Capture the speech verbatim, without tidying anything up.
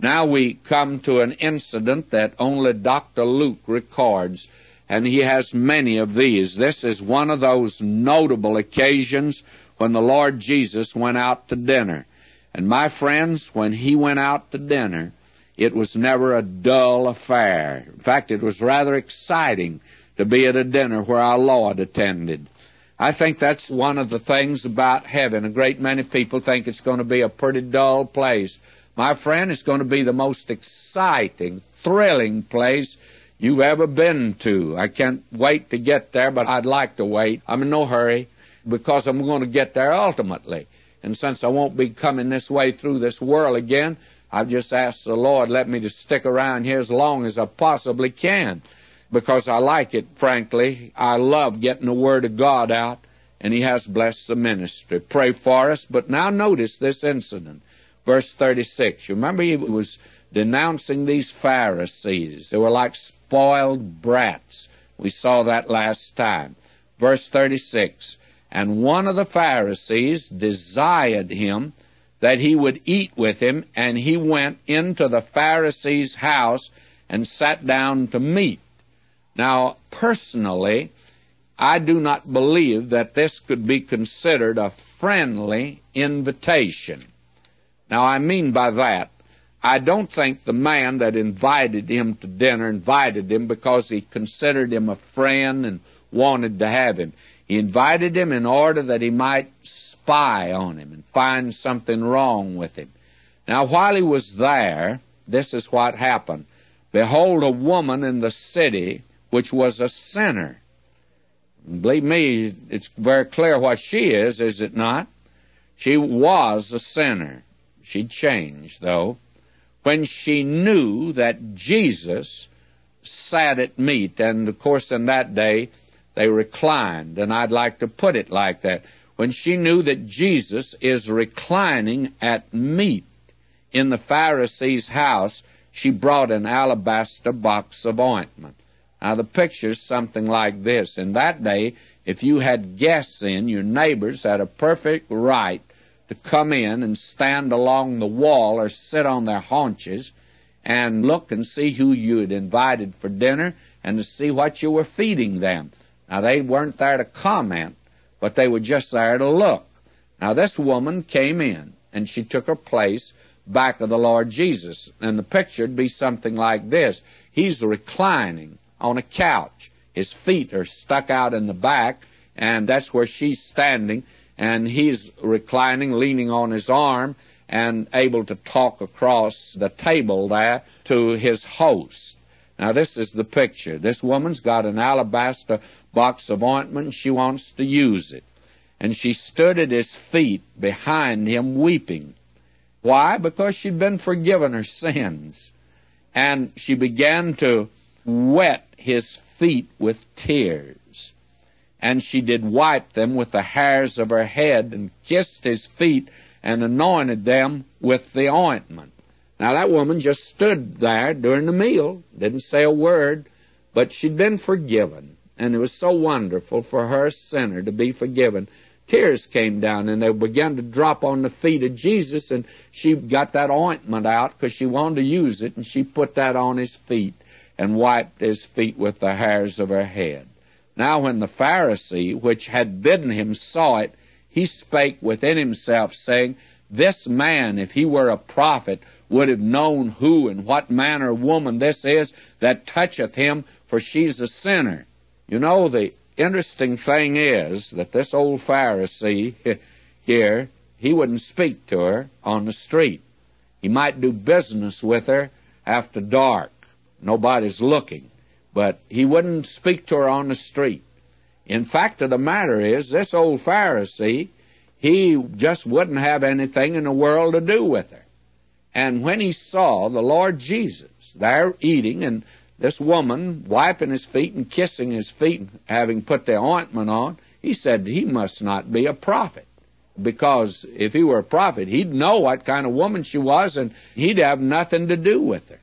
Now we come to an incident that only Doctor Luke records, and he has many of these. This is one of those notable occasions when the Lord Jesus went out to dinner. And my friends, when he went out to dinner, it was never a dull affair. In fact, it was rather exciting to be at a dinner where our Lord attended. I think that's one of the things about heaven. A great many people think it's going to be a pretty dull place. My friend, it's going to be the most exciting, thrilling place you've ever been to. I can't wait to get there, but I'd like to wait. I'm in no hurry because I'm going to get there ultimately. And since I won't be coming this way through this world again, I've just asked the Lord, let me to stick around here as long as I possibly can, because I like it, frankly. I love getting the Word of God out, and He has blessed the ministry. Pray for us. But now notice this incident. Verse thirty-six. You remember he was denouncing these Pharisees. They were like spoiled brats. We saw that last time. Verse thirty-six. And one of the Pharisees desired him that he would eat with him, and he went into the Pharisee's house and sat down to meat. Now, personally, I do not believe that this could be considered a friendly invitation. Now, I mean by that, I don't think the man that invited him to dinner invited him because he considered him a friend and wanted to have him. He invited him in order that he might spy on him and find something wrong with him. Now, while he was there, this is what happened. Behold, a woman in the city which was a sinner. Believe me, it's very clear what she is, is it not? She was a sinner. She changed, though, when she knew that Jesus sat at meat. And, of course, in that day, they reclined, and I'd like to put it like that. When she knew that Jesus is reclining at meat in the Pharisee's house, she brought an alabaster box of ointment. Now, the picture's something like this. In that day, if you had guests in, your neighbors had a perfect right to come in and stand along the wall or sit on their haunches and look and see who you had invited for dinner and to see what you were feeding them. Now, they weren't there to comment, but they were just there to look. Now, this woman came in, and she took her place back of the Lord Jesus. And the picture would be something like this. He's reclining on a couch. His feet are stuck out in the back, and that's where she's standing. And he's reclining, leaning on his arm, and able to talk across the table there to his host. Now, this is the picture. This woman's got an alabaster box of ointment, and she wants to use it. And she stood at his feet behind him weeping. Why? Because she'd been forgiven her sins. And she began to wet his feet with tears. And she did wipe them with the hairs of her head and kissed his feet and anointed them with the ointment. Now, that woman just stood there during the meal, didn't say a word, but she'd been forgiven. And it was so wonderful for her, sinner, to be forgiven. Tears came down, and they began to drop on the feet of Jesus, and she got that ointment out because she wanted to use it, and she put that on his feet and wiped his feet with the hairs of her head. Now, when the Pharisee, which had bidden him, saw it, he spake within himself, saying, This man, if he were a prophet, would have known who and what manner of woman this is that toucheth him, for she's a sinner. You know, the interesting thing is that this old Pharisee here, he wouldn't speak to her on the street. He might do business with her after dark. Nobody's looking. But he wouldn't speak to her on the street. In fact of the matter is, this old Pharisee, he just wouldn't have anything in the world to do with her. And when he saw the Lord Jesus there eating, and this woman wiping his feet and kissing his feet, having put the ointment on, he said he must not be a prophet. Because if he were a prophet, he'd know what kind of woman she was, and he'd have nothing to do with her.